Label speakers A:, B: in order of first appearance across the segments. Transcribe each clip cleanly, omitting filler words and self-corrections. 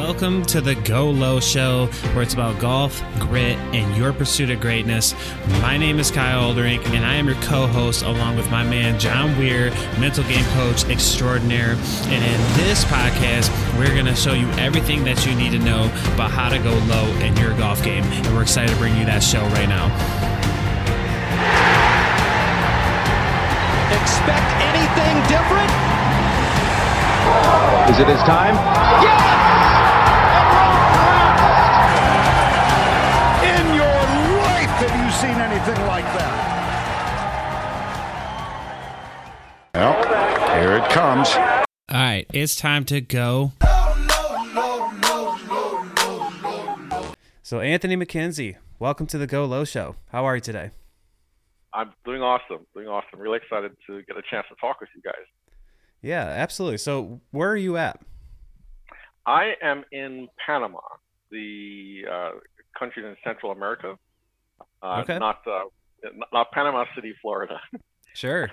A: Welcome to the Go Low Show, where it's about golf, grit, and your pursuit of greatness. My name is Kyle Olderink, and I am your co-host along with my man John Weir, mental game coach extraordinaire. And in this podcast, we're going to show you everything that you need to know about how to go low in your golf game. And we're excited to bring you that show right now.
B: Expect anything different?
C: Is it his time?
B: Yes! And in your life have you seen anything like that? Well, here it comes.
A: All right, it's time to go. So Anthony McKenzie, welcome to the Go Low Show. How are you today?
D: I'm doing awesome. Really excited to get a chance to talk with you guys.
A: Yeah, absolutely. So where are you at?
D: I am in Panama, the country in Central America.
A: Okay.
D: Not Panama City, Florida.
A: Sure.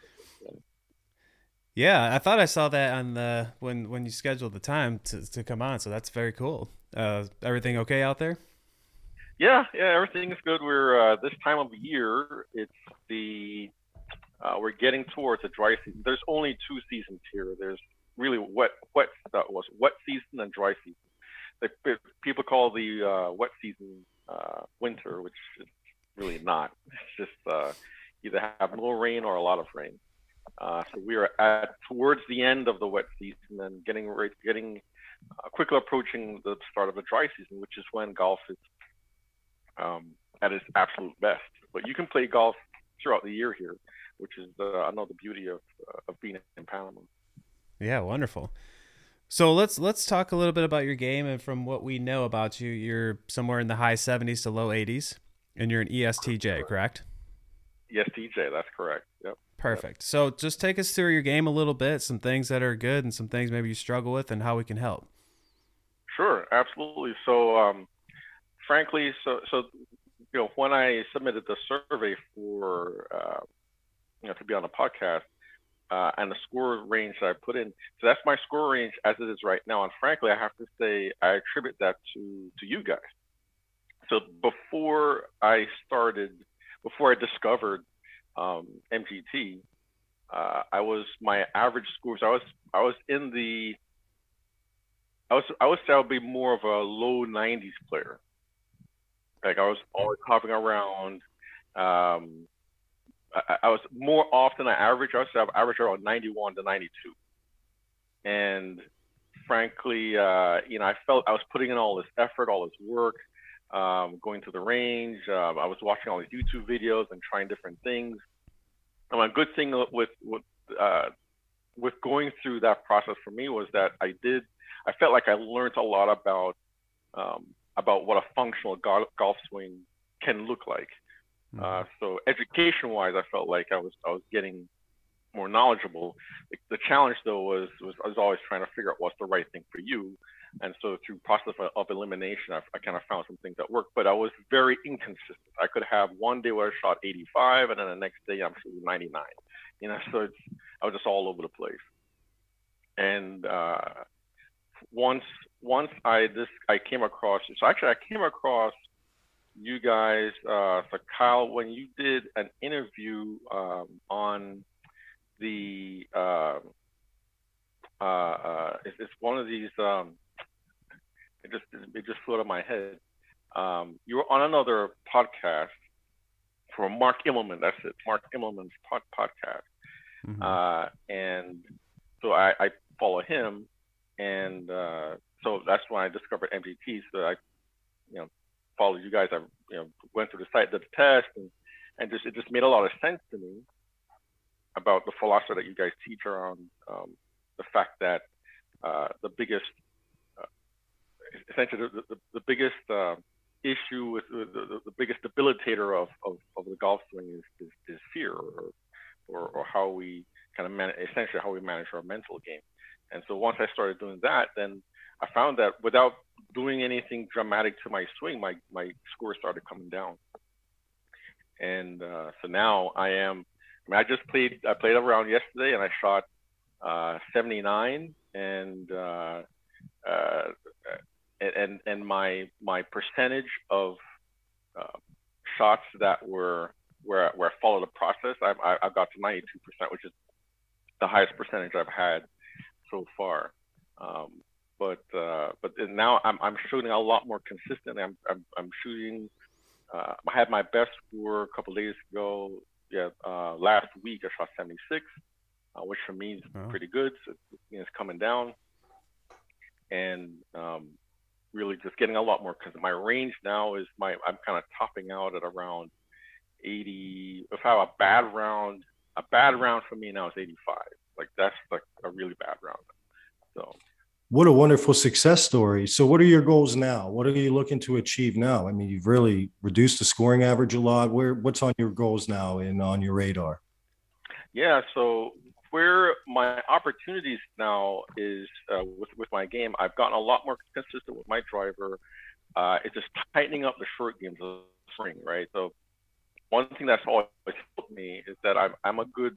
A: Yeah, I thought I saw that on the when you scheduled the time to come on, so that's very cool. Everything okay out there?
D: Yeah, everything is good. We're this time of year, it's we're getting towards the dry season. There's only two seasons here. There's really wet season and dry season. People call the wet season winter, which is really not. It's just either have no rain or a lot of rain. So we are towards the end of the wet season and getting quickly approaching the start of the dry season, which is when golf is at its absolute best. But you can play golf throughout the year here, which is another beauty of being in Panama.
A: Yeah, wonderful. So let's talk a little bit about your game. And from what we know about you, you're somewhere in the high 70s to low 80s, and you're an ESTJ, correct?
D: ESTJ, that's correct. Yep.
A: Perfect. Yep. So just take us through your game a little bit, some things that are good and some things maybe you struggle with, and how we can help.
D: Sure, absolutely. So, frankly, when I submitted the survey for to be on the podcast, and the score range that I put in, so that's my score range as it is right now. And frankly, I have to say I attribute that to you guys. So before I discovered MGT, my average scores. I would say I would be more of a low 90s player. Like I was always hopping around. I was more often an average. I would average around 91 to 92. And frankly, I felt I was putting in all this effort, all this work, going to the range. I was watching all these YouTube videos and trying different things. And a good thing with going through that process for me was that I felt like I learned a lot about what a functional golf swing can look like. So education-wise, I felt like I was getting more knowledgeable. The challenge, though, was I was always trying to figure out what's the right thing for you. And so through process of elimination, I kind of found some things that worked. But I was very inconsistent. I could have one day where I shot 85, and then the next day I'm shooting 99. So I was just all over the place. And once I came across. So actually, I came across you guys, so Kyle, when you did an interview on the it's one of these it just flew out of my head. You were on another podcast for Mark Immelman. That's it, Mark Immelman's podcast. Mm-hmm. And so I follow him, and so that's when I discovered MGT. So I followed you guys. I went through the site, did the test, and it just made a lot of sense to me about the philosophy that you guys teach around the fact that the biggest essentially the biggest issue with the biggest debilitator of the golf swing is fear, or how we kind of essentially how we manage our mental game. And so once I started doing that, then I found that without doing anything dramatic to my swing, my score started coming down. And so now I played around yesterday, and I shot 79, and and my percentage of shots that were where I followed the process, I got to 92%, which is the highest percentage I've had so far. But now I'm shooting a lot more consistently. I'm shooting. I had my best score a couple of days ago. Yeah, last week I shot 76, which for me is pretty good. So it's coming down, and really just getting a lot more, because my range now is I'm kind of topping out at around 80. If I have a bad round for me now is 85. Like that's like a really bad round. So.
C: What a wonderful success story. So what are your goals now? What are you looking to achieve now? I mean, you've really reduced the scoring average a lot. What's on your goals now and on your radar?
D: Yeah, so where my opportunities now is with my game, I've gotten a lot more consistent with my driver. It's just tightening up the short games of the spring, right? So one thing that's always helped me is that I'm a good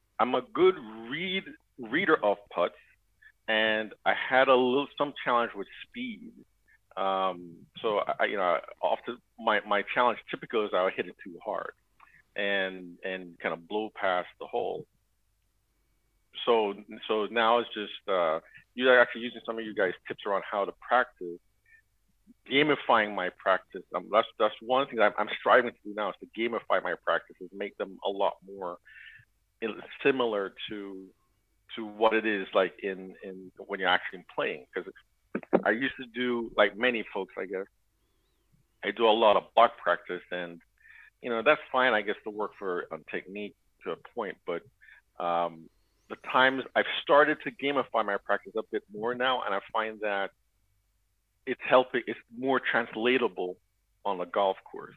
D: reader of putts. And I had some challenge with speed. So often my challenge typically is I would hit it too hard and kind of blow past the hole. So now it's just you're actually using some of you guys' tips around how to practice, gamifying my practice. That's one thing I'm striving to do now, is to gamify my practices, make them a lot more similar to what it is like in when you're actually playing. Because I used to do, like many folks, I guess, I do a lot of block practice, and that's fine, I guess, to work for technique to a point, but the times I've started to gamify my practice a bit more now, and I find that it's more translatable on the golf course.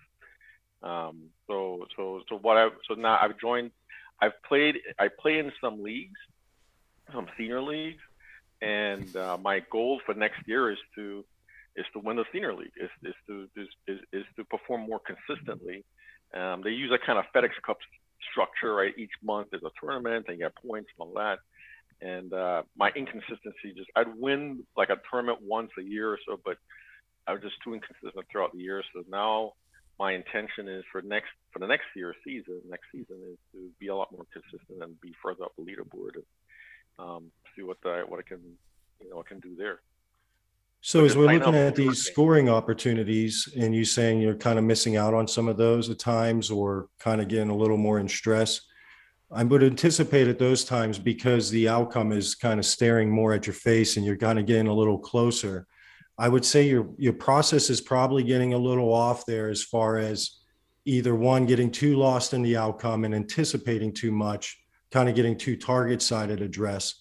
D: So now I play in some leagues, some senior leagues, and my goal for next year is to win the senior league, is to perform more consistently. They use a kind of FedEx Cup structure, right? Each month there's a tournament and you get points and all that. And my inconsistency, I'd win like a tournament once a year or so, but I was just too inconsistent throughout the year. So now my intention is for the next season is to be a lot more consistent and be further up the leaderboard. See what I can do there.
C: So as we're looking at these scoring opportunities, and you saying you're kind of missing out on some of those at times, or kind of getting a little more in stress, I would anticipate at those times, because the outcome is kind of staring more at your face and you're kind of getting a little closer, I would say your process is probably getting a little off there, as far as either one, getting too lost in the outcome and anticipating too much, kind of getting too target-sided address,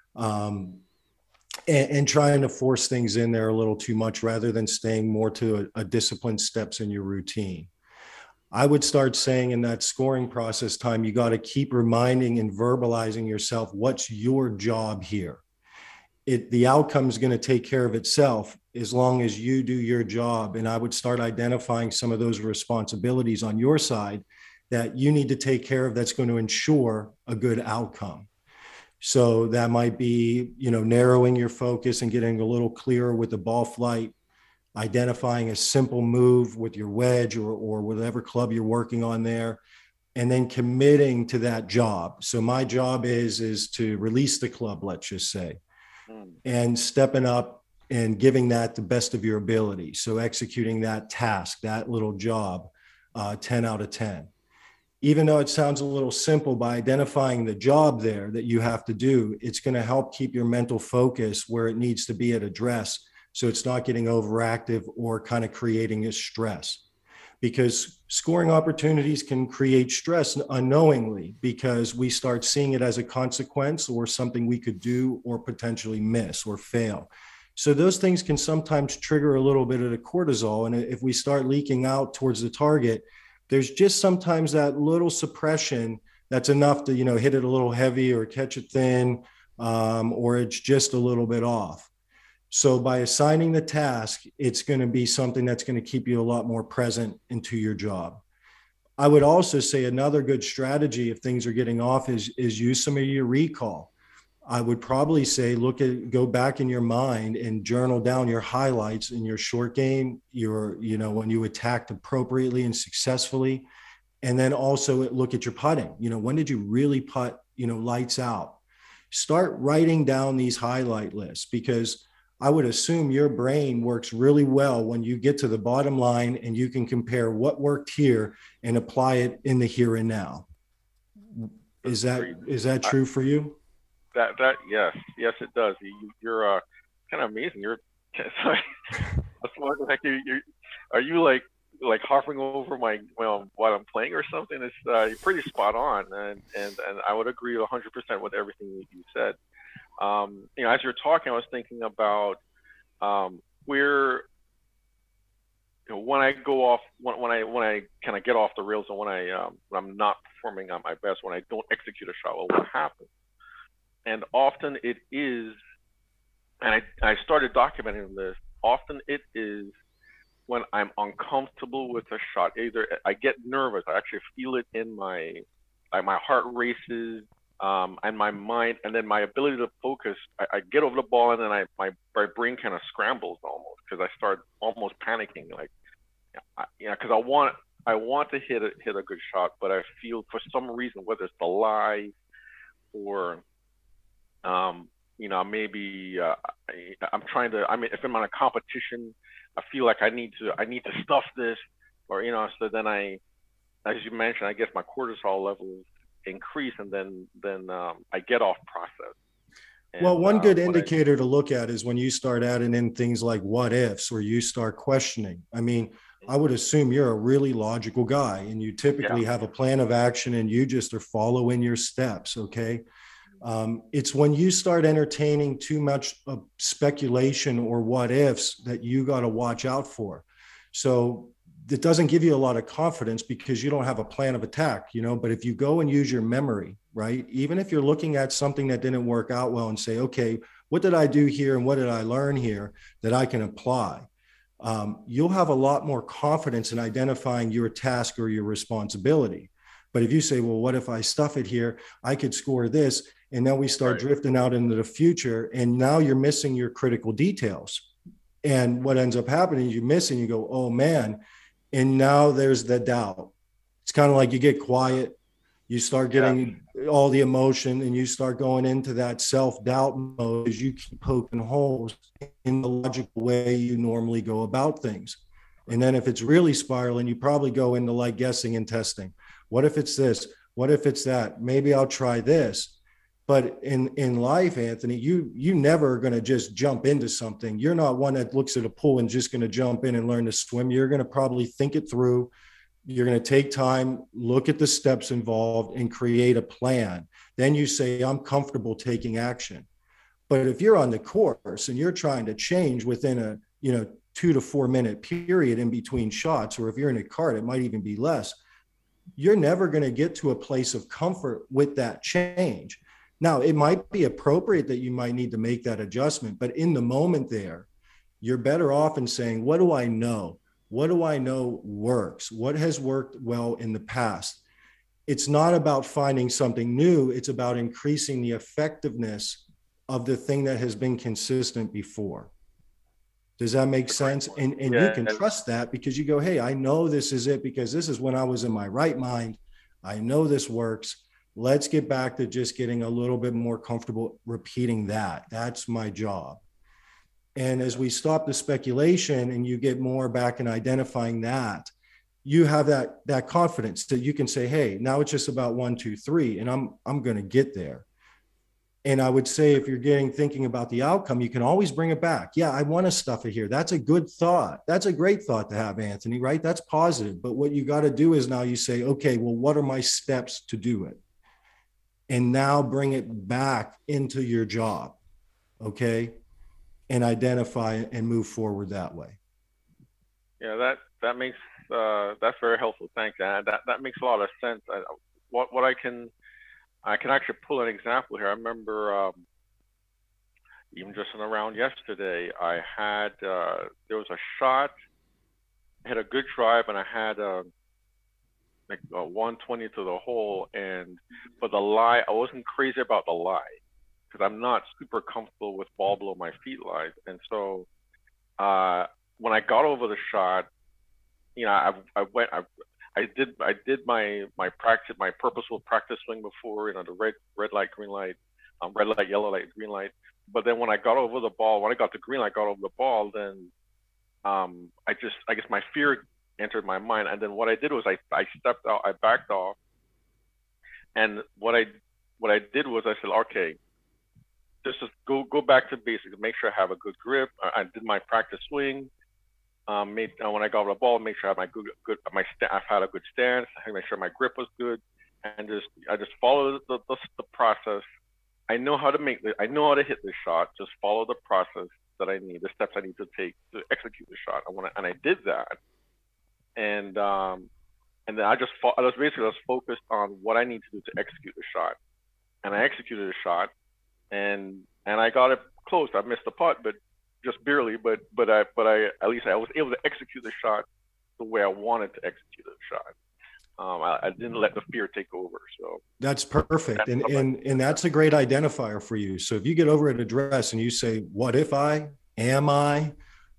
C: and trying to force things in there a little too much, rather than staying more to a disciplined steps in your routine. I would start saying in that scoring process time, you got to keep reminding and verbalizing yourself, what's your job here? The outcome is going to take care of itself as long as you do your job. And I would start identifying some of those responsibilities on your side that you need to take care of, that's going to ensure a good outcome. So that might be, narrowing your focus and getting a little clearer with the ball flight, identifying a simple move with your wedge or whatever club you're working on there, and then committing to that job. So my job is to release the club, let's just say, and stepping up and giving that the best of your ability. So executing that task, that little job, 10 out of 10. Even though it sounds a little simple, by identifying the job there that you have to do, it's going to help keep your mental focus where it needs to be at address. So it's not getting overactive or kind of creating a stress, because scoring opportunities can create stress unknowingly, because we start seeing it as a consequence or something we could do or potentially miss or fail. So those things can sometimes trigger a little bit of the cortisol. And if we start leaking out towards the target, there's just sometimes that little suppression that's enough to, hit it a little heavy or catch it thin, or it's just a little bit off. So by assigning the task, it's going to be something that's going to keep you a lot more present into your job. I would also say another good strategy if things are getting off is use some of your recall. I would probably say, go back in your mind and journal down your highlights in your short game, when you attacked appropriately and successfully. And then also look at your putting. When did you really putt, lights out? Start writing down these highlight lists, because I would assume your brain works really well when you get to the bottom line and you can compare what worked here and apply it in the here and now. Is that true for you?
D: Yes, it does. You're kind of amazing. You're sorry. Are you like hovering over while I'm playing or something? It's you're pretty spot on, and I would agree 100% with everything you said. As you're talking, I was thinking about where when I go off, when I kind of get off the rails, and when I'm not performing at my best, when I don't execute a shot, well, what happens? And often it is, and I started documenting this. Often it is when I'm uncomfortable with a shot. Either I get nervous, I actually feel it in my heart races, and my mind, and then my ability to focus. I get over the ball, and then my brain kind of scrambles almost, because I start almost panicking, because I want to hit a good shot, but I feel for some reason, whether it's the lie or maybe I'm trying to. If I'm on a competition, I feel like I need to stuff this, or So then as you mentioned, I guess my cortisol levels increase, and then I get off process. And,
C: well, one good indicator to look at is when you start adding in things like what ifs, or you start questioning. I would assume you're a really logical guy, and you typically have a plan of action, and you just are following your steps. Okay. It's when you start entertaining too much of speculation or what ifs that you got to watch out for. So it doesn't give you a lot of confidence, because you don't have a plan of attack, but if you go and use your memory, right? Even if you're looking at something that didn't work out well and say, okay, what did I do here? And what did I learn here that I can apply? You'll have a lot more confidence in identifying your task or your responsibility. But if you say, well, what if I stuff it here? I could score this. And then we start drifting out into the future. And now you're missing your critical details. And what ends up happening is you miss, and you go, oh man. And now there's the doubt. It's kind of like you get quiet, you start getting all the emotion, and you start going into that self-doubt mode as you keep poking holes in the logical way you normally go about things. And then if it's really spiraling, you probably go into like guessing and testing. What if it's this? What if it's that? Maybe I'll try this. But in life, Anthony, you never are going to just jump into something. You're not one that looks at a pool and just going to jump in and learn to swim. You're going to probably think it through. You're going to take time, look at the steps involved, and create a plan. Then you say, I'm comfortable taking action. But if you're on the course and you're trying to change within a 2 to 4 minute period in between shots, or if you're in a cart, it might even be less, you're never going to get to a place of comfort with that change. Now, it might be appropriate that you might need to make that adjustment, but in the moment there, you're better off in saying, what do I know? What do I know works? What has worked well in the past? It's not about finding something new. It's about increasing the effectiveness of the thing that has been consistent before. Does that make sense? And you can trust that, because you go, hey, I know this is it, because this is when I was in my right mind. I know this works. Let's get back to just getting a little bit more comfortable repeating that. That's my job. And as we stop the speculation and you get more back in identifying that, you have that confidence that you can say, hey, now it's just about 1, 2, 3, and I'm going to get there. And I would say, if you're thinking about the outcome, you can always bring it back. Yeah, I want to stuff it here. That's a good thought. That's a great thought to have, Anthony, right? That's positive. But what you got to do is now you say, okay, well, what are my steps to do it? And now bring it back into your job, okay? And identify and move forward that way.
D: Yeah, that makes that's very helpful. Thanks, and that makes a lot of sense. What I can actually pull an example here. I remember even just in a round yesterday, I had there was a shot, I had a good drive, and I had like 120 to the hole, and for the lie, I wasn't crazy about the lie. because I'm not super comfortable with ball below my feet lies. And so when I got over the shot, I did my practice, my purposeful practice swing before, the red light, green light, red light, yellow light, green light. But then when I got over the ball, when I got the green light, got over the ball, then I guess my fear entered my mind. And then what I did was I stepped out, I backed off. And what I did was I said, okay, just go back to basics, make sure I have a good grip. I did my practice swing. When I got over the ball, make sure I have I've had a good stance. I make sure my grip was good, and I just followed the process. I know how to hit this shot. Just follow the process that I need, the steps I need to take to execute the shot. And I did that, and then I was basically focused on what I need to do to execute the shot, and I executed the shot, and I got it close. I missed the putt, but just barely. But I at least I was able to execute the shot the way I wanted to execute the shot. I didn't let the fear take over. So
C: that's perfect. And that's a great identifier for you. So if you get over at address and you say, what if am I,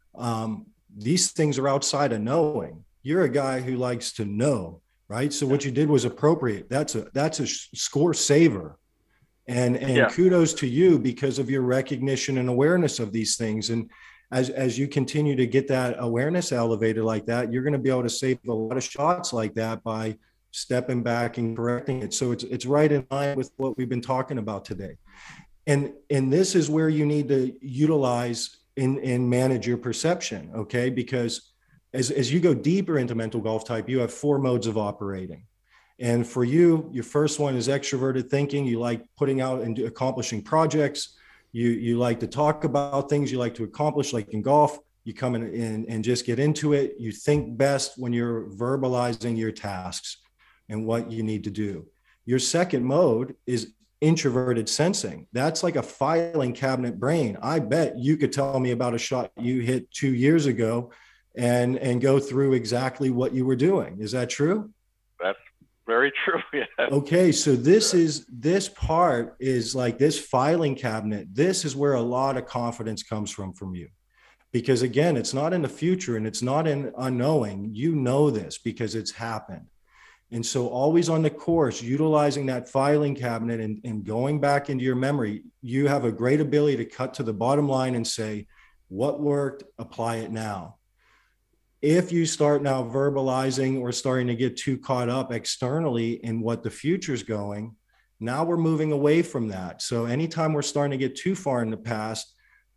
C: these things are outside of knowing. You're a guy who likes to know, right? So what you did was appropriate. That's a score saver. And kudos to you because of your recognition and awareness of these things. And as you continue to get that awareness elevated like that, you're going to be able to save a lot of shots like that by stepping back and correcting it. So it's right in line with what we've been talking about today. And this is where you need to utilize and manage your perception, okay? Because as you go deeper into mental golf type, you have 4 modes of operating. And for you, your first one is extroverted thinking. You like putting out and accomplishing projects. You like to talk about things you like to accomplish, like in golf. You come in and just get into it. You think best when you're verbalizing your tasks and what you need to do. Your second mode is introverted sensing. That's like a filing cabinet brain. I bet you could tell me about a shot you hit 2 years ago and go through exactly what you were doing. Is that true?
D: That's very true. Yeah.
C: Okay. So this part is like this filing cabinet. This is where a lot of confidence comes from you. Because again, it's not in the future and it's not in unknowing. You know this because it's happened. And so always on the course, utilizing that filing cabinet and going back into your memory, you have a great ability to cut to the bottom line and say, what worked, apply it now. If you start now verbalizing or starting to get too caught up externally in what the future's going, now we're moving away from that. So anytime we're starting to get too far in the past,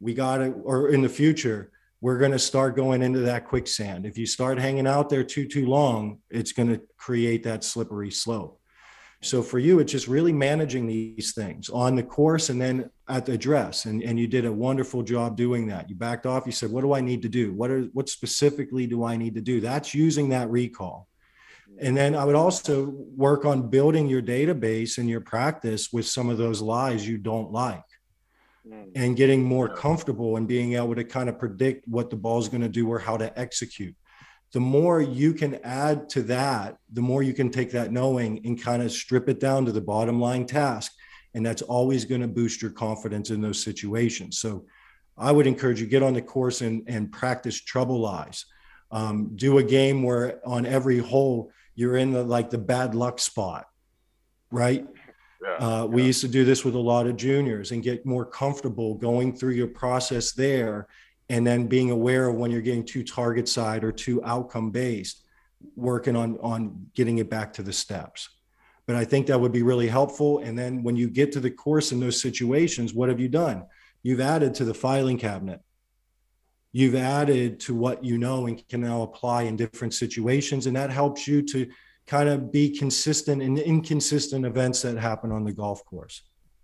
C: or in the future, we're going to start going into that quicksand. If you start hanging out there too long, it's going to create that slippery slope. So for you, it's just really managing these things on the course and then at the address. And you did a wonderful job doing that. You backed off. You said, what do I need to do? What specifically do I need to do? That's using that recall. And then I would also work on building your database and your practice with some of those lies you don't like and getting more comfortable and being able to kind of predict what the ball is going to do or how to execute. The more you can add to that, the more you can take that knowing and kind of strip it down to the bottom line task. And that's always going to boost your confidence in those situations. So I would encourage you get on the course and practice trouble lies. Do a game where on every hole, you're in the bad luck spot, right? We used to do this with a lot of juniors and get more comfortable going through your process there. And then being aware of when you're getting too target side or too outcome based, working on getting it back to the steps. But I think that would be really helpful. And then when you get to the course in those situations, what have you done? You've added to the filing cabinet. You've added to what you know and can now apply in different situations. And that helps you to kind of be consistent in inconsistent events that happen on the golf course.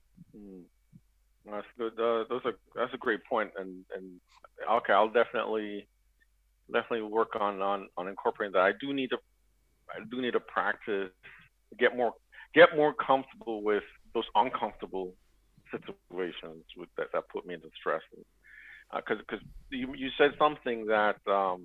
D: That's good. That's a great point. And okay, I'll definitely work on incorporating that. I do need to practice, get more comfortable with those uncomfortable situations that put me into stress. Because you said something that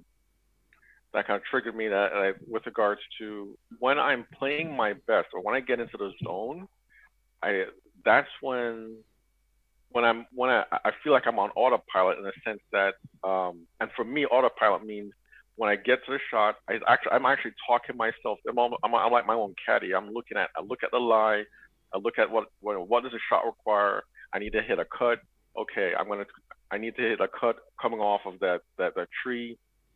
D: that kind of triggered me with regards to when I'm playing my best or when I get into the zone, that's when I feel like I'm on autopilot in the sense that, and for me, autopilot means when I get to the shot, I'm actually talking myself. I'm like my own caddy. I look at the lie. I look at what does the shot require. I need to hit a cut. Okay, I need to hit a cut coming off of that tree,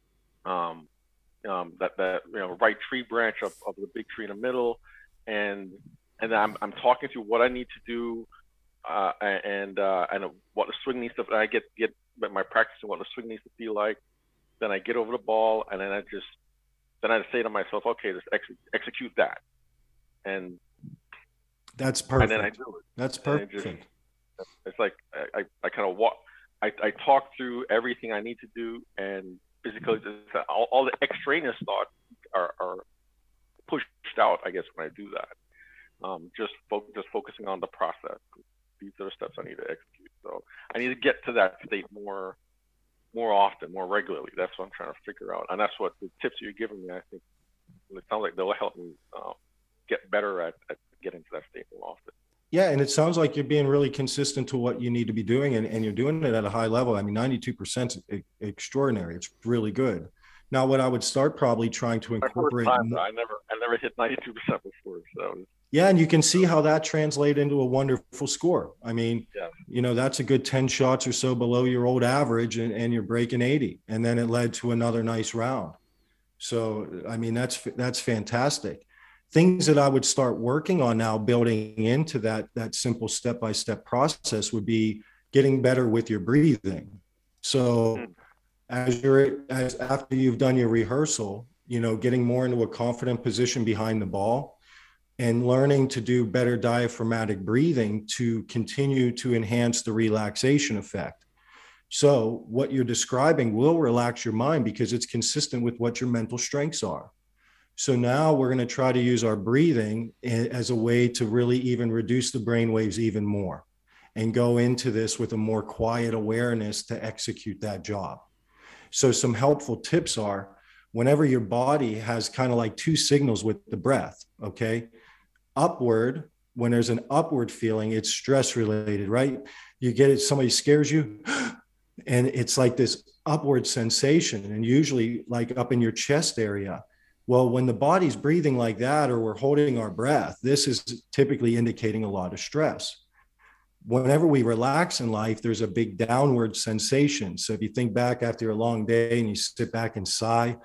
D: that right tree branch of the big tree in the middle, and then I'm talking through what I need to do, and what the swing needs to. I get my practice and what the swing needs to feel like. Then I get over the ball, and then I say to myself, okay, just execute that, and
C: that's perfect.
D: And then I do it.
C: That's perfect.
D: It's like I kind of walk. I talk through everything I need to do, and basically all the extraneous thoughts are pushed out, I guess, when I do that. Just focusing on the process. These are the steps I need to execute. So I need to get to that state more often, more regularly. That's what I'm trying to figure out, and that's what the tips you're giving me. I think it sounds like they'll help me get better at getting to that state more often.
C: Yeah, and it sounds like you're being really consistent to what you need to be doing, and you're doing it at a high level. I mean, 92% is extraordinary. It's really good. Now, what I would start probably trying to incorporate.
D: I never hit 92% before, so.
C: Yeah, and you can see how that translates into a wonderful score. I mean,
D: yeah.
C: That's a good 10 shots or so below your old average, and you're breaking 80, and then it led to another nice round. So, I mean, that's fantastic. Things that I would start working on now, building into that simple step-by-step process, would be getting better with your breathing. So after you've done your rehearsal, getting more into a confident position behind the ball and learning to do better diaphragmatic breathing to continue to enhance the relaxation effect. So what you're describing will relax your mind because it's consistent with what your mental strengths are. So now we're going to try to use our breathing as a way to really even reduce the brain waves even more and go into this with a more quiet awareness to execute that job. So some helpful tips are, whenever your body has kind of like two signals with the breath, okay? Upward, when there's an upward feeling, it's stress related, right? You get it, somebody scares you, and it's like this upward sensation, and usually like up in your chest area. Well, when the body's breathing like that, or we're holding our breath, this is typically indicating a lot of stress. Whenever we relax in life, there's a big downward sensation. So if you think back after a long day and you sit back and sigh,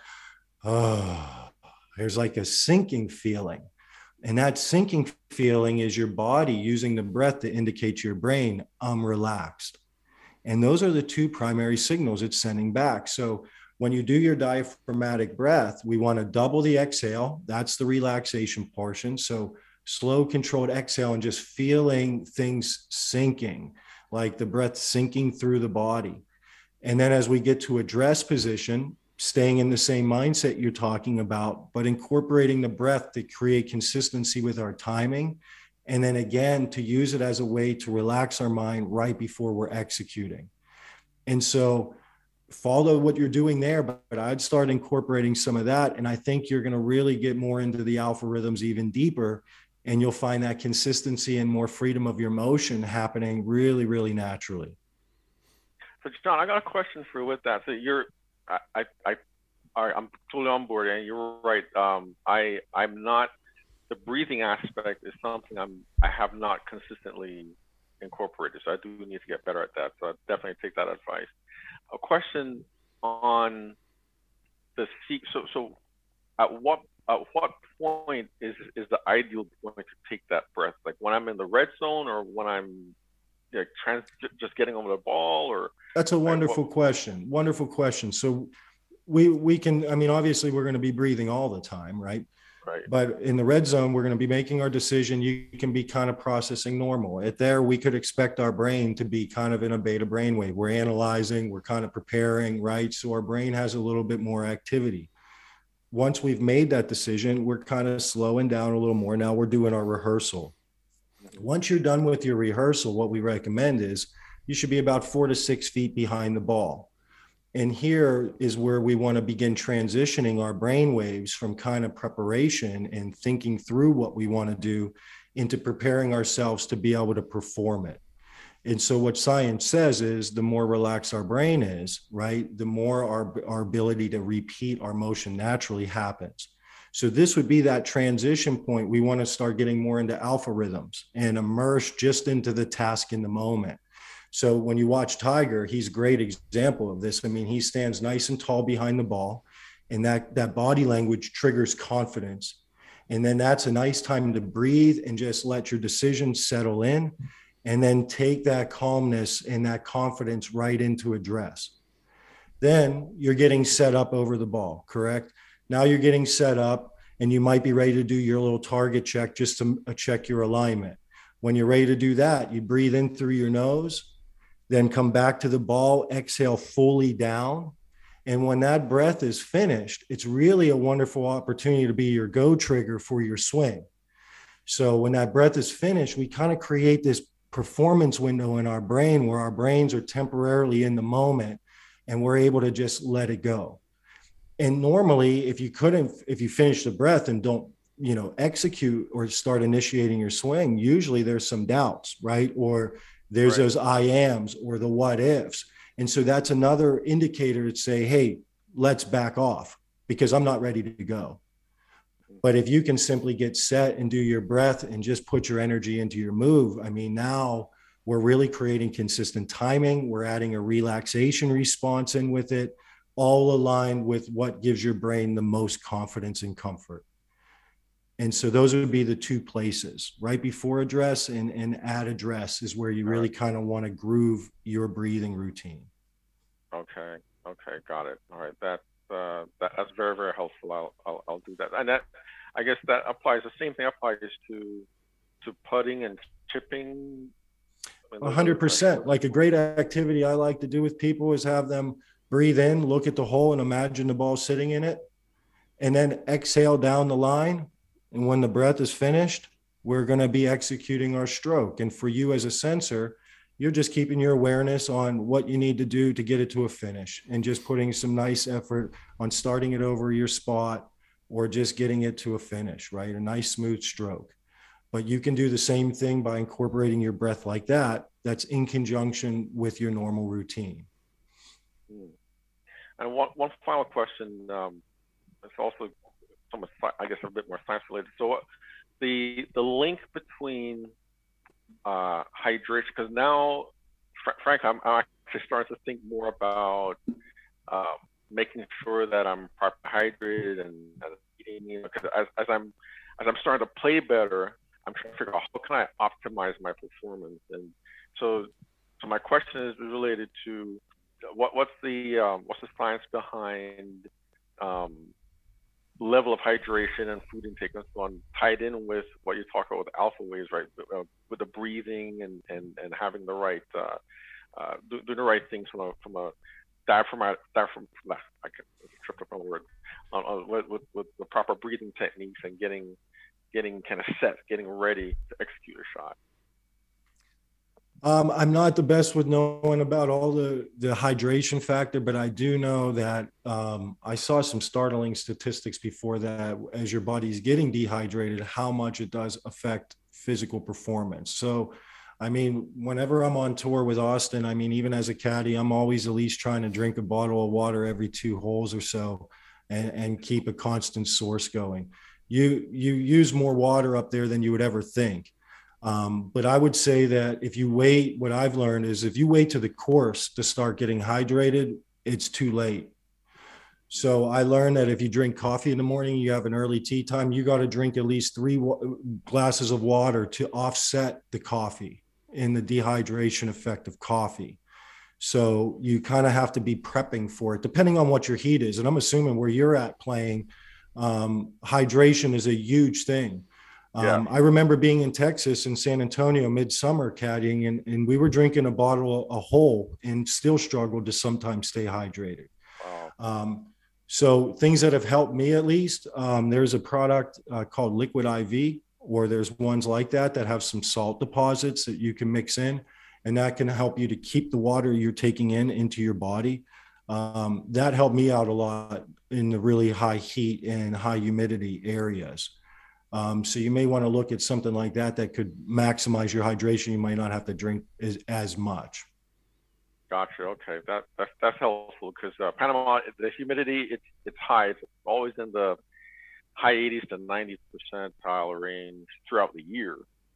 C: there's like a sinking feeling. And that sinking feeling is your body using the breath to indicate to your brain, I'm relaxed. And those are the two primary signals it's sending back. So when you do your diaphragmatic breath, we want to double the exhale. That's the relaxation portion. So slow, controlled exhale and just feeling things sinking, like the breath sinking through the body. And then as we get to address position, staying in the same mindset you're talking about, but incorporating the breath to create consistency with our timing. And then again, to use it as a way to relax our mind right before we're executing. And so follow what you're doing there, but I'd start incorporating some of that. And I think you're going to really get more into the alpha rhythms even deeper. And you'll find that consistency and more freedom of your motion happening really, really naturally.
D: So John, I got a question for you with that. So I'm totally on board, and you're right. I'm not, the breathing aspect is something I have not consistently incorporated. So I do need to get better at that. So I definitely take that advice. A question on the seek. So at what point is the ideal point to take that breath? Like when I'm in the red zone, or when I'm just getting over the ball? Or
C: that's a wonderful question. Wonderful question. So we can, I mean, obviously we're going to be breathing all the time, right?
D: Right.
C: But in the red zone, we're going to be making our decision. You can be kind of processing normal. There, we could expect our brain to be kind of in a beta brainwave. We're analyzing, we're kind of preparing, right? So our brain has a little bit more activity. Once we've made that decision, we're kind of slowing down a little more. Now we're doing our rehearsal. Once you're done with your rehearsal, what we recommend is you should be about 4 to 6 feet behind the ball. And here is where we want to begin transitioning our brain waves from kind of preparation and thinking through what we want to do into preparing ourselves to be able to perform it. And so what science says is the more relaxed our brain is, right, the more our ability to repeat our motion naturally happens. So this would be that transition point. We want to start getting more into alpha rhythms and immerse just into the task in the moment. So when you watch Tiger, he's a great example of this. I mean, he stands nice and tall behind the ball, and that body language triggers confidence. And then that's a nice time to breathe and just let your decisions settle in, and then take that calmness and that confidence right into address. Then you're getting set up over the ball, correct? Now you're getting set up, and you might be ready to do your little target check just to check your alignment. When you're ready to do that, you breathe in through your nose, then come back to the ball, exhale fully down. And when that breath is finished, it's really a wonderful opportunity to be your go trigger for your swing. So when that breath is finished, we kind of create this performance window in our brain where our brains are temporarily in the moment and we're able to just let it go. And normally, if you finish the breath and don't, execute or start initiating your swing, usually there's some doubts, right? Or there's those I ams or the what ifs. And so that's another indicator to say, hey, let's back off because I'm not ready to go. But if you can simply get set and do your breath and just put your energy into your move, I mean, now we're really creating consistent timing. We're adding a relaxation response in with it, all aligned with what gives your brain the most confidence and comfort. And so those would be the two places. Right before address and at address is where you really kind of want to groove your breathing routine.
D: Okay, got it. All right, that's very, very helpful. I'll do that. And that, I guess that applies. The same thing applies to putting and chipping.
C: 100%. Like a great activity I like to do with people is have them breathe in, look at the hole, and imagine the ball sitting in it, and then exhale down the line. And when the breath is finished, we're going to be executing our stroke. And for you as a sensor, you're just keeping your awareness on what you need to do to get it to a finish and just putting some nice effort on starting it over your spot or just getting it to a finish, right? A nice smooth stroke. But you can do the same thing by incorporating your breath like that. That's in conjunction with your normal routine.
D: And one final question. It's also somewhat, I guess, a bit more science related. So the link between hydration, because now, Frank, I'm actually starting to think more about making sure that I'm properly hydrated and eating. Because as I'm starting to play better, I'm trying to figure out how can I optimize my performance. And so my question is related to what's the science behind level of hydration and food intake and so on, tied in with what you talk about with alpha waves, right? With the breathing and having the right doing the right things from a diaphragm. I tripped up on the word. With the proper breathing techniques and getting kind of set, getting ready to execute a shot.
C: I'm not the best with knowing about all the hydration factor, but I do know that I saw some startling statistics before that as your body's getting dehydrated, how much it does affect physical performance. So, I mean, whenever I'm on tour with Austin, I mean, even as a caddy, I'm always at least trying to drink a bottle of water every 2 holes or so and keep a constant source going. You use more water up there than you would ever think. But I would say that if you wait, what I've learned is if you wait to the course to start getting hydrated, it's too late. So I learned that if you drink coffee in the morning, you have an early tea time, you got to drink at least 3 glasses of water to offset the coffee and the dehydration effect of coffee. So you kind of have to be prepping for it, depending on what your heat is. And I'm assuming where you're at playing, hydration is a huge thing. I remember being in Texas in San Antonio midsummer caddying, and we were drinking a bottle a hole and still struggled to sometimes stay hydrated. Wow. So things that have helped me at least, there's a product called Liquid IV, or there's ones like that have some salt deposits that you can mix in, and that can help you to keep the water you're taking into your body. That helped me out a lot in the really high heat and high humidity areas. So you may want to look at something like that could maximize your hydration. You might not have to drink as much.
D: Gotcha. Okay, that's helpful because Panama, the humidity it's high. It's always in the high 80s to 90 percentile range throughout the year.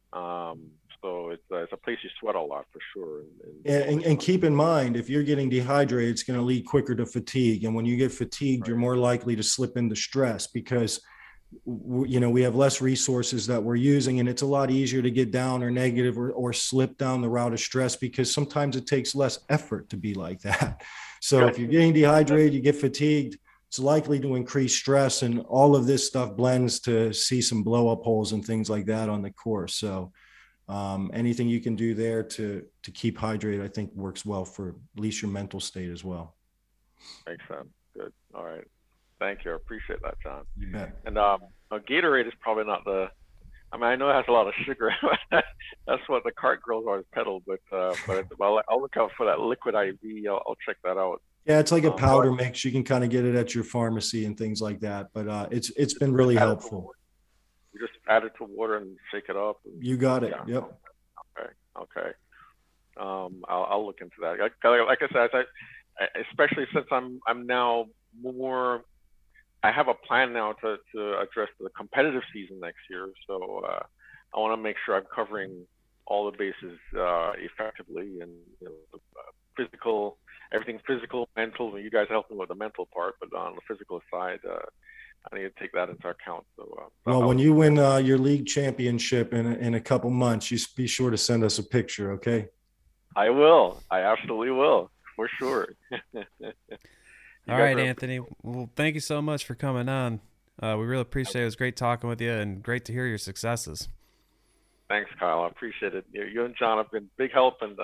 D: So it's a place you sweat a lot for sure.
C: And keep in mind, if you're getting dehydrated, it's going to lead quicker to fatigue. And when you get fatigued, right, you're more likely to slip into stress because, we have less resources that we're using, and it's a lot easier to get down or negative or slip down the route of stress because sometimes it takes less effort to be like that. So if you're getting dehydrated, you get fatigued, it's likely to increase stress, and all of this stuff blends to see some blow up holes and things like that on the course. So anything you can do there to keep hydrated, I think works well for at least your mental state as well.
D: Makes sense. Good. All right. Thank you. I appreciate that, John.
C: You bet.
D: And Gatorade is probably not I know it has a lot of sugar. That's what the cart girls always peddle, but I'll look out for that liquid IV. I'll check that out.
C: Yeah, it's like a powder mix. You can kind of get it at your pharmacy and things like that. But it's been really helpful.
D: You just add it to water and shake it up.
C: You got it.
D: Yeah.
C: Yep.
D: Okay. I'll look into that. Like I said, especially since I'm now more. I have a plan now to address the competitive season next year, so I want to make sure I'm covering all the bases effectively, and physical, everything physical, mental. You guys help me with the mental part, but on the physical side, I need to take that into account. So,
C: when you win your league championship in a couple months, you be sure to send us a picture, okay?
D: I will. I absolutely will, for sure.
A: All right, Anthony. Well, thank you so much for coming on. We really appreciate it. It was great talking with you and great to hear your successes.
D: Thanks, Kyle. I appreciate it. You and John have been big help, and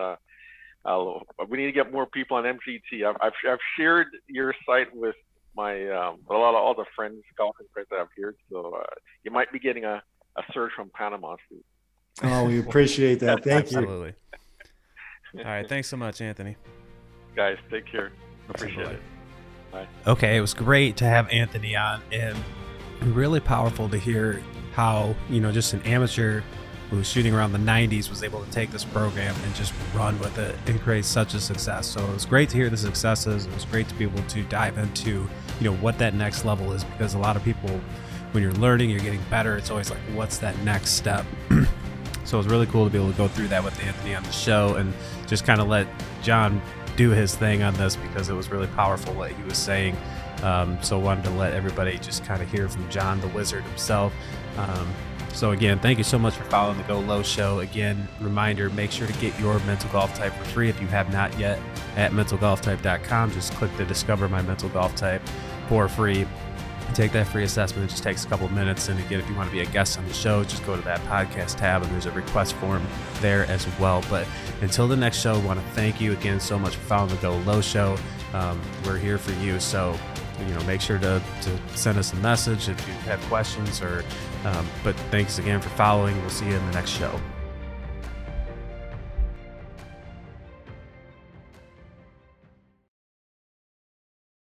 D: we need to get more people on MGT. I've shared your site with my a lot of all the golfing friends that I've here, so you might be getting a search from Panama soon.
C: Oh, we appreciate that. Thank you.
A: Absolutely. All right. Thanks so much, Anthony.
D: Guys, take care. Appreciate it. Bye.
A: Okay, it was great to have Anthony on, and really powerful to hear how, just an amateur who was shooting around the 90s was able to take this program and just run with it and create such a success. So it was great to hear the successes. It was great to be able to dive into, what that next level is, because a lot of people, when you're learning, you're getting better, it's always like, what's that next step? So it was really cool to be able to go through that with Anthony on the show and just kind of let John do his thing on this, because it was really powerful what he was saying. So I wanted to let everybody just kind of hear from John the Wizard himself. So again, thank you so much for following the Go Low Show. Again, reminder, make sure to get your Mental Golf Type for free if you have not yet at mentalgolftype.com. Just click the Discover My Mental Golf Type for free. Take that free assessment. It just takes a couple of minutes. And again, if you want to be a guest on the show, just go to that podcast tab and there's a request form there as well. But until the next show, I want to thank you again so much for following the Go Low Show. We're here for you. So, make sure to send us a message if you have questions but thanks again for following. We'll see you in the next show.